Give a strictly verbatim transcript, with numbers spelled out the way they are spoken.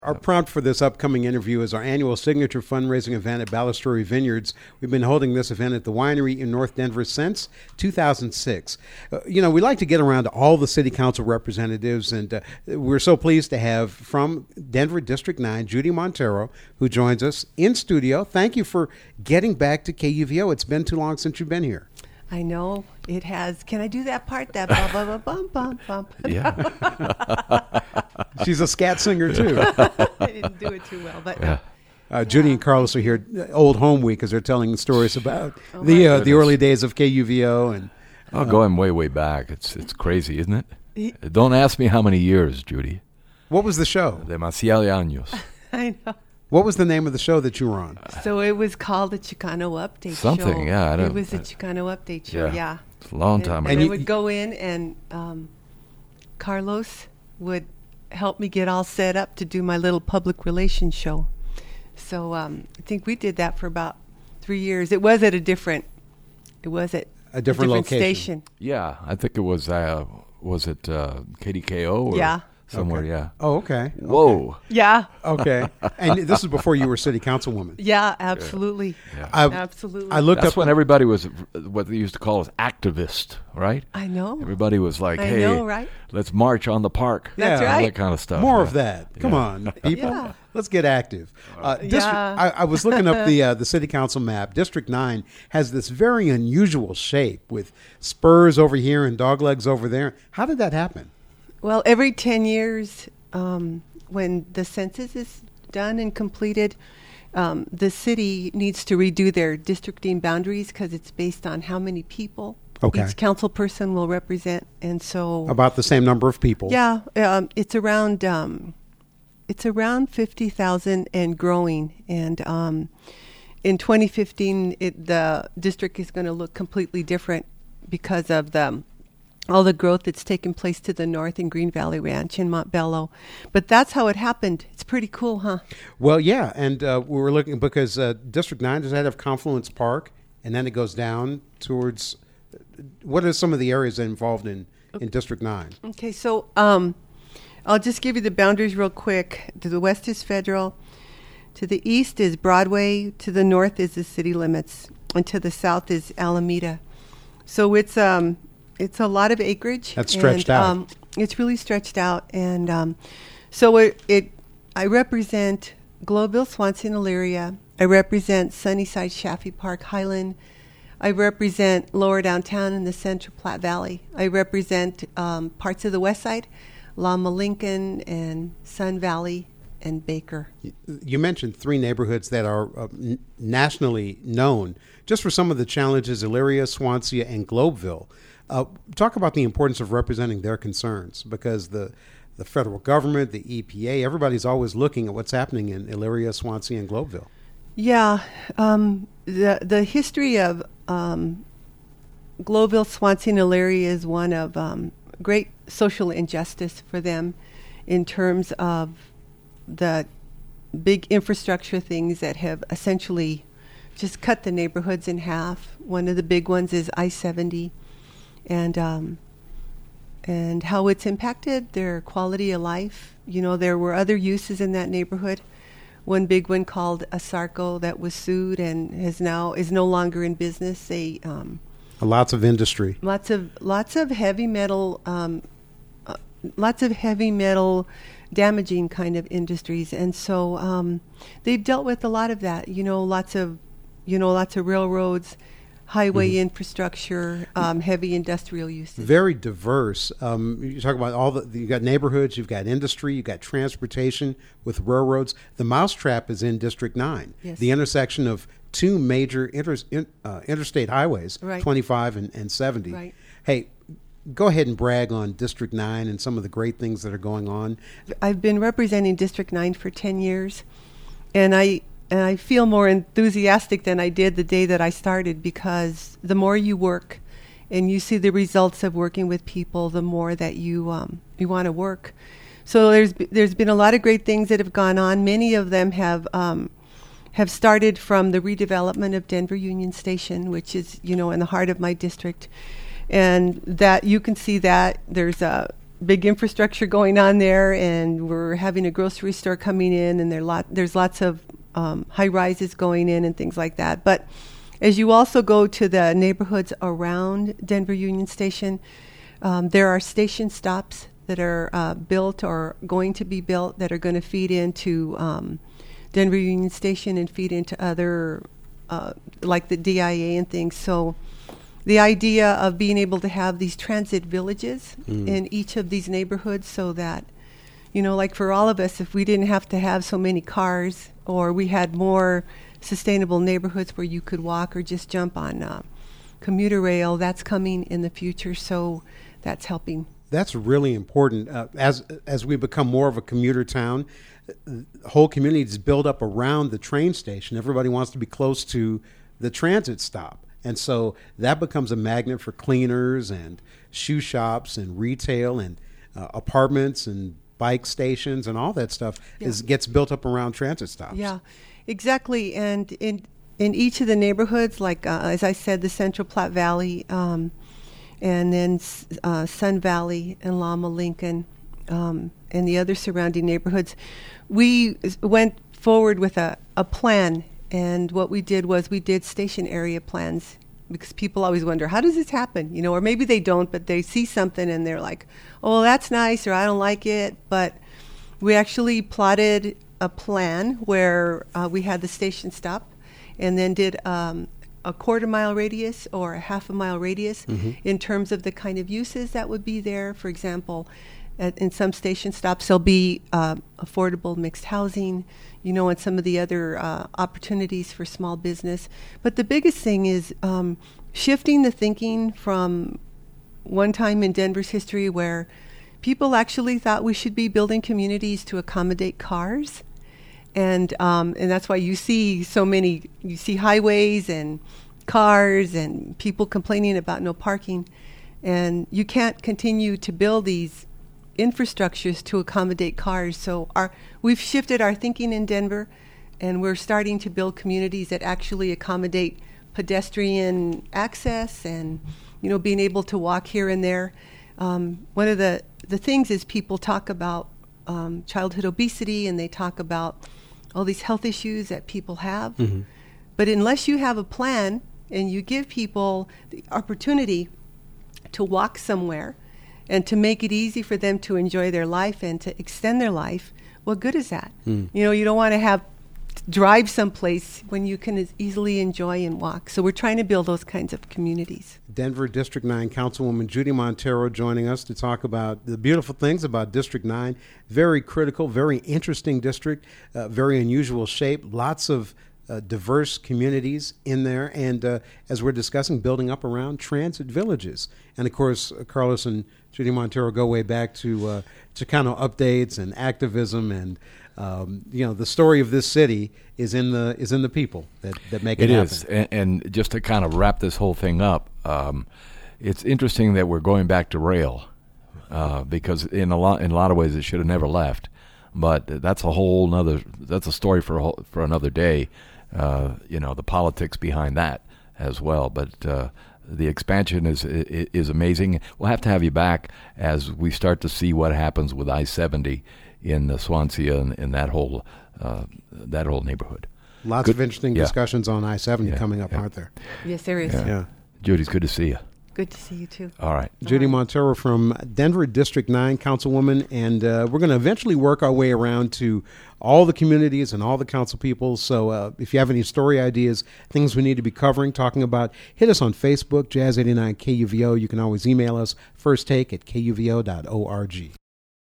Our prompt for this upcoming interview is our annual signature fundraising event at Balistory Vineyards. We've been holding this event at the winery in North Denver since two thousand six. Uh, you know, we like to get around to all the city council representatives, and uh, we're so pleased to have from Denver District nine, Judy Montero, who joins us in studio. Thank you for getting back to K U V O. It's been too long since you've been here. I know it has. Can I do that part? That bum bum bum bum bum. Yeah. She's a scat singer too. I didn't do it too well, but Yeah. Uh, Judy and Carlos are here, uh, Old Home Week, as they're telling stories about Oh the my uh, the early days of K U V O. And Oh, going way, way back. It's it's crazy, isn't it? He- Don't ask me how many years, Judy. what was the show? Demasiados años. I know. What was the name of the show that you were on? So it was called the Chicano Update Something, Show. yeah, I It don't- was the I- Chicano Update Show, Yeah. yeah. It's a long And, time and ago. I you- would go in, and um, Carlos would help me get all set up to do my little public relations show. So um, I think we did that for about three years. It was at a different, it was at A different location. station. Yeah, I think it was, uh, was it uh, K D K O? Or Yeah. Somewhere, Okay. yeah. Oh, okay. Whoa. Yeah, Okay. And this is before you were city councilwoman. yeah, absolutely, Yeah. I, absolutely. I looked That's up when everybody was what they used to call as activist, right? I know. Everybody was like, I hey, know, right? let's march on the park. That's Yeah. All right. that kind of stuff. more yeah. of that. Come Yeah. on, people. Yeah. Let's get active. Uh, district, Yeah. I, I was looking up the uh, the city council map. District nine has this very unusual shape with spurs over here and dog legs over there. How did that happen? Well, every ten years, um, when the census is done and completed, um, the city needs to redo their districting boundaries because it's based on how many people Okay. each council person will represent. And so, About the same number of people. yeah, um, it's around um, it's around fifty thousand and growing. And um, in twenty fifteen, it, the district is going to look completely different because of the all the growth that's taken place to the north in Green Valley Ranch and Montbello. But that's how it happened. It's pretty cool, huh? Well, yeah, and uh, we were looking because uh, District nine does that have Confluence Park, and then it goes down towards. What are some of the areas involved in, in District nine? Okay, so um, I'll just give you the boundaries real quick. To the west is Federal. To the east is Broadway. To the north is the city limits. And to the south is Alameda. So it's um, it's a lot of acreage. That's stretched and, out. Um, it's really stretched out. And um, so it, it, I represent Globeville, Swansea, and Elyria. I represent Sunnyside, Chaffee Park, Highland. I represent Lower Downtown and the Central Platte Valley. I represent um, parts of the West Side, Lama, Lincoln, and Sun Valley, and Baker. You mentioned three neighborhoods that are uh, n- nationally known. Just for some of the challenges, Elyria, Swansea, and Globeville. Uh, talk about the importance of representing their concerns, because the the federal government, the E P A, everybody's always looking at what's happening in Elyria, Swansea, and Globeville. Yeah, um, the the history of um, Globeville, Swansea, and Elyria is one of um, great social injustice for them in terms of the big infrastructure things that have essentially just cut the neighborhoods in half. One of the big ones is I seventy, and um, and how it's impacted their quality of life. You know, there were other uses in that neighborhood. One big one called Asarco that was sued and has now is no longer in business. They um, Lots of industry. lots of lots of heavy metal, um, uh, lots of heavy metal, damaging kind of industries, and so um, they've dealt with a lot of that. You know, lots of, you know, lots of railroads, highway Mm-hmm. infrastructure, um, heavy industrial uses. Very diverse. Um, you talk about all the, you've got neighborhoods, you've got industry, you've got transportation with railroads. The mousetrap is in District nine, Yes. the intersection of two major inter, in, uh, interstate highways, Right. twenty-five and, and seventy. Right. Hey, go ahead and brag on District nine and some of the great things that are going on. I've been representing District nine for ten years, and I and I feel more enthusiastic than I did the day that I started, because the more you work and you see the results of working with people, the more that you um, you want to work. So there's b- there's been a lot of great things that have gone on. Many of them have um, have started from the redevelopment of Denver Union Station, which is, you know, in the heart of my district. And that you can see that there's a big infrastructure going on there, and we're having a grocery store coming in, and there lot there's lots of um, high rises going in and things like that. But as you also go to the neighborhoods around Denver Union Station, um, there are station stops that are uh, built or going to be built that are going to feed into um, Denver Union Station and feed into other, uh, like the D I A and things. So the idea of being able to have these transit villages mm. in each of these neighborhoods, so that, you know, like for all of us, if we didn't have to have so many cars, or we had more sustainable neighborhoods where you could walk or just jump on uh, commuter rail, that's coming in the future. So that's helping. That's really important. Uh, as as we become more of a commuter town, whole communities build up around the train station. Everybody wants to be close to the transit stop. And so that becomes a magnet for cleaners and shoe shops and retail and uh, apartments and bike stations and all that stuff yeah. is gets built up around transit stops. Yeah, exactly. And in in each of the neighborhoods, like uh, as I said, the Central Platte Valley, um, and then uh, Sun Valley and Lama Lincoln, um, and the other surrounding neighborhoods, we went forward with a, a plan. And what we did was we did station area plans, because people always wonder, how does this happen? You know, or maybe they don't, but they see something and they're like, oh, that's nice, or I don't like it. But we actually plotted a plan where uh, we had the station stop, and then did um, a quarter mile radius or a half a mile radius mm-hmm. in terms of the kind of uses that would be there. For example, at, in some station stops, there'll be uh, affordable mixed housing, you know, and some of the other uh, opportunities for small business. But the biggest thing is um, shifting the thinking from one time in Denver's history where people actually thought we should be building communities to accommodate cars. And um, and that's why you see so many, you see highways and cars and people complaining about no parking. And you can't continue to build these infrastructures to accommodate cars. So our we've shifted our thinking in Denver, and we're starting to build communities that actually accommodate pedestrian access and, you know, being able to walk here and there. Um, one of the, the things is people talk about um, childhood obesity, and they talk about all these health issues that people have. Mm-hmm. But unless you have a plan and you give people the opportunity to walk somewhere and to make it easy for them to enjoy their life and to extend their life, what good is that? Mm. You know, you don't want to have drive someplace when you can as easily enjoy and walk. So we're trying to build those kinds of communities. Denver District nine Councilwoman Judy Montero joining us to talk about the beautiful things about District nine. Very critical, very interesting district, uh, very unusual shape, lots of Uh, diverse communities in there, and uh, as we're discussing, building up around transit villages. And of course, uh, Carlos and Judy Montero go way back to uh, Chicano updates and activism, and um, you know, the story of this city is in the is in the people that, that make it, it happen. It is, and, and just to kind of wrap this whole thing up, um, it's interesting that we're going back to rail uh, because in a lot in a lot of ways it should have never left, but that's a whole nother that's a story for a whole, for another day. Uh, you know, the politics behind that as well. But uh, the expansion is, is is amazing. We'll have to have you back as we start to see what happens with I seventy in the Swansea and in that whole uh, that whole neighborhood. Lots good, of interesting yeah. discussions on I seventy yeah, coming up, yeah. aren't there? Yes, there is. Yeah. yeah. Judy's good to see you. Good to see you, too. All right. Judy All right. Montero from Denver District nine, Councilwoman, and uh, we're going to eventually work our way around to all the communities and all the council people. So uh, if you have any story ideas, things we need to be covering, talking about, hit us on Facebook, Jazz eighty-nine K U V O. You can always email us, first take at K U V O dot org.